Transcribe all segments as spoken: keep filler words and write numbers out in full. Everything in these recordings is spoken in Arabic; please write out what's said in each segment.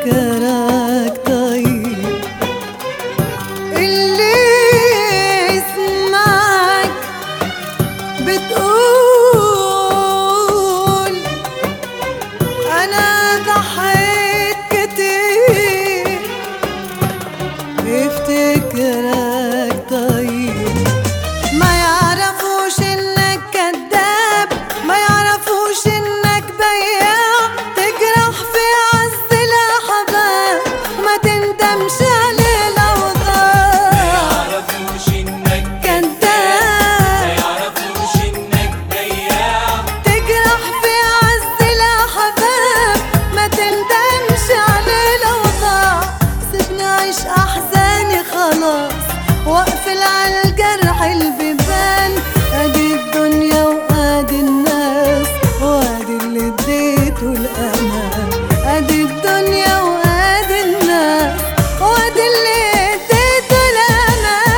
افتكرك طيب، اللي يسمعك بتقول أنا ضحيت كتير، افتكرك طيب. ما يعرفوش إنك كداب، ما يعرفوش إنك بياع، تجرح في عز الأحباب ما تندمش عليه لو ضاع. ما يعرفوش إنك كداب، ما يعرفوش إنك بياع، تجرح في عز الأحباب ما تندمش عليه لو ضاع. سيبني أعيش أحزاني خلاص واقفل على الجرح البيبان، ادي الدنيا وادي الناس وادي اللي اديته الامان، ادي الدنيا وادي الناس وادي اللي اديته الامان.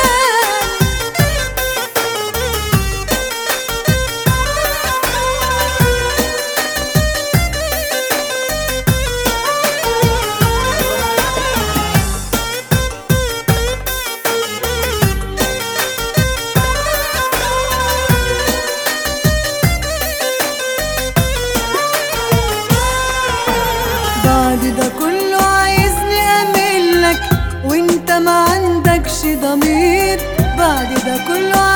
بعد ده كله عايزني املك وانت ما عندكش ضمير، بعد ده كله